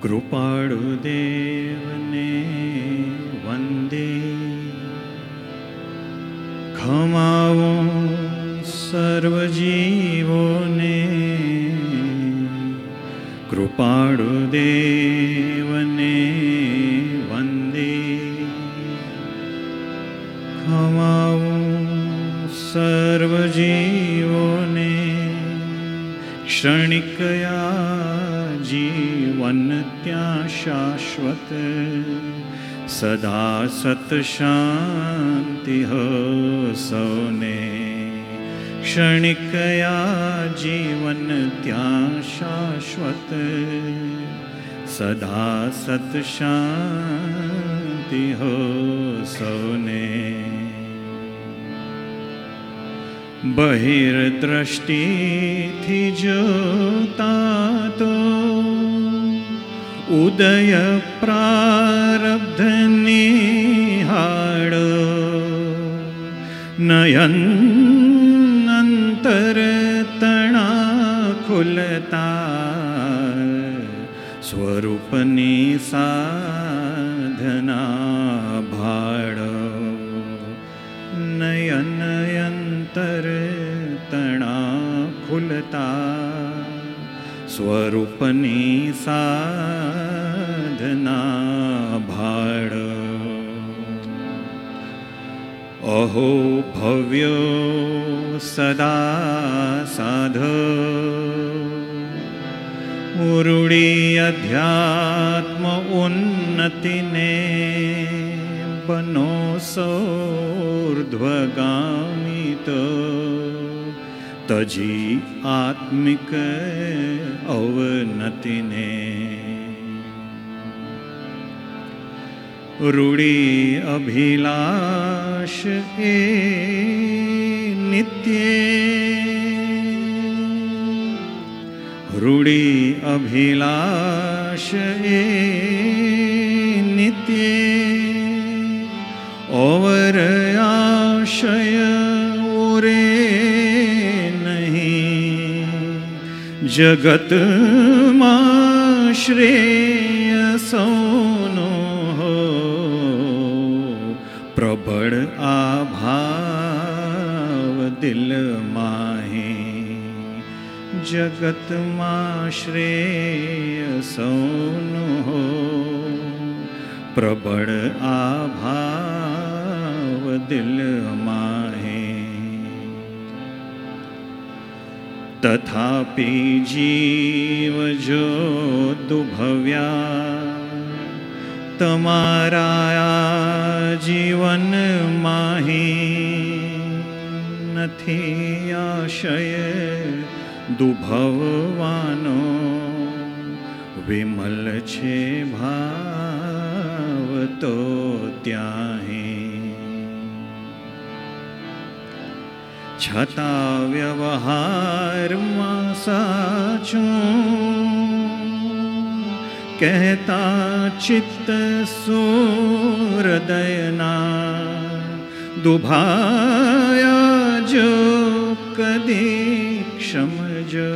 કૃપાળુદેવને વંદે. ખમાવો સર્વજીવોને, કૃપાળુદેવને વંદે. ખમાવો સર્વજીવોને, ક્ષણિકયા જીવન ત્યાં શાશ્વત. સદા સત શાંતિ હો સૌને, ક્ષણિકયા જીવન ત્યાં શાશ્વત. સદા સત શાંતિ હો સૌને. બહિર્દ્રષ્ટિથી જોતા તો ઉદય પ્રારબ્ધ નિહાળો. નયન અંતર તણા ખુલતા, સ્વરૂપની સાધના ભાળો. નયન અંતર તણા ખુલતા, સ્વરૂપની સાધના ભાળો. અહો ભવ્યો સદા સાધો, ઉરુડી અધ્યાત્મ ઉન્નતિને. બનો સૌર્ધ્વગામી તો તજી આત્મિક અવનતિને. રૂડી અભિલાષ એ નિત્ય, રૂડી અભિલાષ એ નિત્ય. ઓવર આશય ઓરે નહીં, જગતમાં શ્રેય સૌનો હો. પ્રબળ આભાવ દિલ માહી, જગતમાં શ્રેય સૌનો હો. પ્રબળ આભાવ દિલ માહી. તથાપિ જીવ જો દુભવ્યા, તમારા જીવન માહી. નથી આશય દુભવવાનો, વિમલ છે ભાવ તો ત્યાંહી. છતાં વ્યવહારમાં સાચું, કહેતા ચિત્ત સુહૃદયના. દુભાયા જો કદી ક્ષમજો,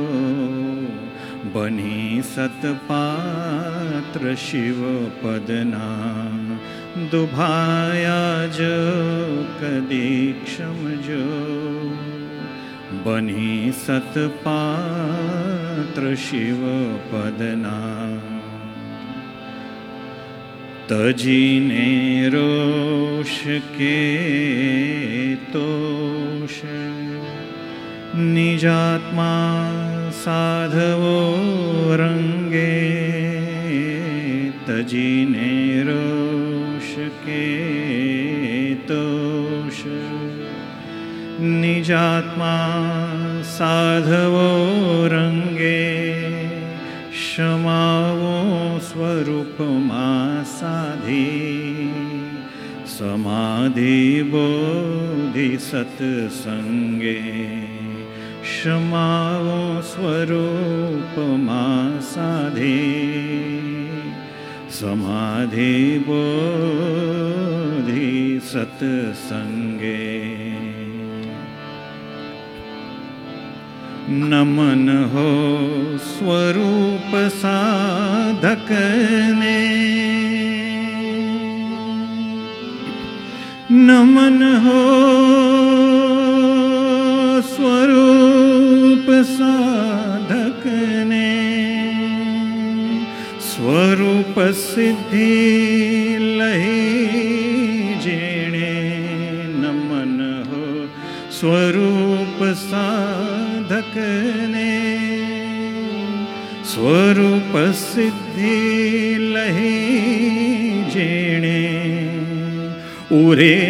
બની સતપાત્ર શિવ પદના. દુભાયા જો કદી ક્ષમજો, બની સતપાત્ર શિવ પદના. તજીને રોષ કે તોષ, નિજાત્મા સાધવો રંગે. તજીને રોષ કે તોષ, નિજાત્મા સાધવો રંગે. ક્ષમાવો સ્વરૂપમાં સાધી, સમાધિ બોધિ સત્સંગે. ક્ષમાવો સ્વરૂપમાં સાધી, સમાધિ બોધિ સત્સંગે. નમન હો સ્વરૂપ સાધકને, નમન હો સ્વરૂપ સાધકને, સ્વરૂપ સિદ્ધિ લહી જેણે, નમન હો સ્વરૂપ સાધકને, સ્વરૂપ સિદ્ધિ લહી જેણે, ઉરે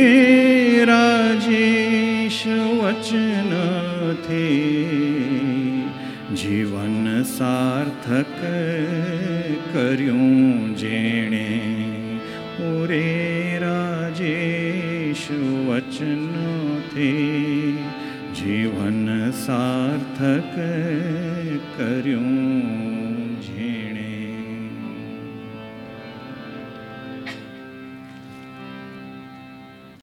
રાજેશ વચનથી જીવન સાર્થક કર્યું જેણે, ઉરે રાજેશ વચનથી જીવન સાર્થક કર્યું